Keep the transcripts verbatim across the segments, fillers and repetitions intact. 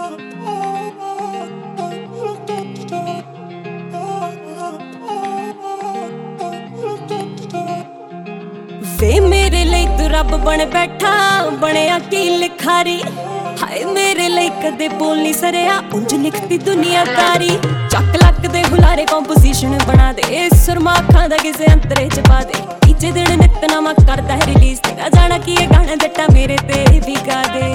वे मेरे लिए तू रब बन बैठा बनया की लिखारी हाय मेरे लिए कदे बोल नहीं सरिया उंज लिखती दुनियादारी चक लक दे हुलारे कंपोजिशन बना दे सुरमा अखां दा किसे अंतरे च पा दे तीजे दिन नितनामा करदा है रिलीज तेरा जाना की ये गाना जट्टा मेरे ते भी गा दे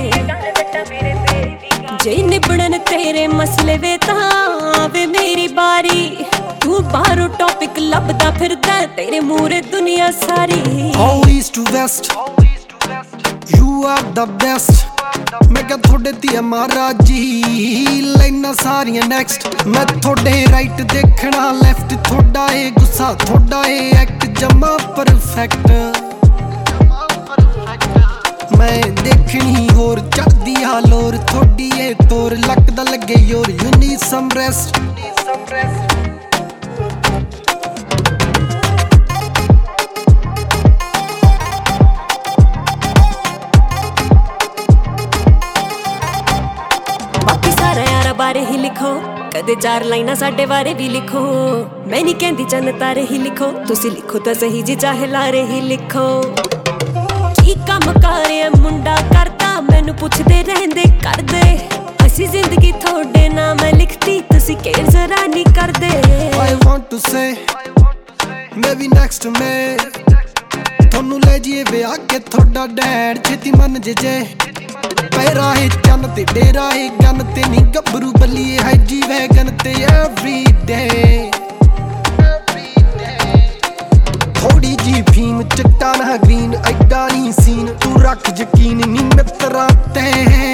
जे निबड़न तेरे मसले वे तां वे मेरी बारी तू बाहरों टॉपिक लभदा फिरदा तेरे मूरे दुनिया सारी All east to west You are the best मैं क्या थोड़े दिया महाराजी लाइना सारियां next मैं थोड़े right देखना left थोड़ा है गुस्सा थोड़ा है act जमा perfect मैं देखनी होर चढ़दी हालोर थोड़ी है तोर लगदा लगे your you need some rest बारे ही लिखो कदे चार लाइना साडे बारे भी लिखो मैं नहीं कहंदी चन्न तारे ही लिखो तुसी लिखो तो सही जी चाहे लारे ही लिखो की काम करे मुंडा करता मैनू पुछदे रहंदे कर दे असी जिंदगी थोड़े ना मैं लिखती तुसी केर जरा नहीं कर दे I want to say maybe next me थोनू ले जीए विआह के थोड़ा डैड छेती मन जे जे पैरा है चन ते डेरा है गन ते नी गबरू बलिए है जी वैगन ते एवरी डे थोड़ी जी फीम चिट्टा ना ग्रीन ऐडा नी सीन तू रख यकीन नी मित्रा ते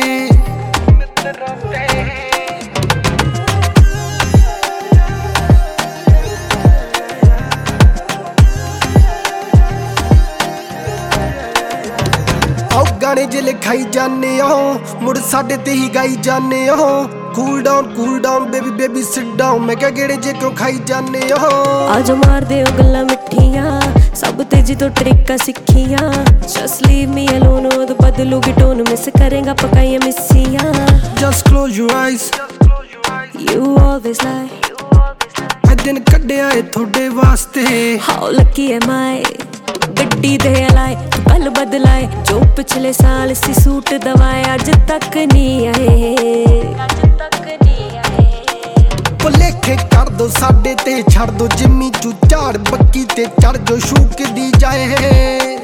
गाने जे लिखाई जाने हो मुड़ साडे ते ही गाई जाने हो cool down cool down baby baby sit down मैं क्या गेड़े जे क्यों खाई जाने हो आज मार दे ओ गल्ला मिठियां सब तेजी तो ट्रिक्का सिखियां जस्ट लीव मी अलोन ओद बदलूगी टोन मिस करेगा पकाइयां मिसियां just close your eyes you always lie मैं दिन कड्डिया ए थोड़े वास्ते हाउ लकी एम आई गड्डी दे लाए पल बदलाए जो पिछले साल सी सूट दवाए अज तक नहीं आए भुलेखे कर दो साडे ते छड़ दो जिम्मी चू झाड़ बक्की ते चढ़ जो शूक दी जाए